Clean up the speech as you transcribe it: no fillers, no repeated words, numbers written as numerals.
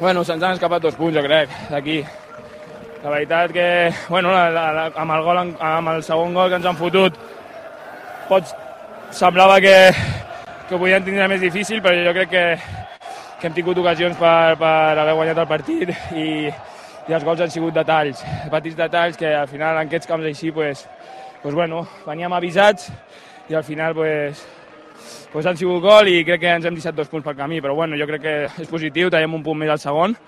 Bueno, se'ns han escapat 2 punts, jo crec, d'aquí. La veritat que, bueno, amb el segon gol que ens han fotut, semblava que ho podien tindre més difícil, però jo crec que hem tingut ocasions per haver guanyat el partit i els gols han sigut detalls, petits detalls que al final en aquests camps així, bueno, veníem avisats i al final han sigut gol i crec que ens hem deixat 2 punts pel camí, però bueno, jo crec que és positiu, tenim un punt més al segon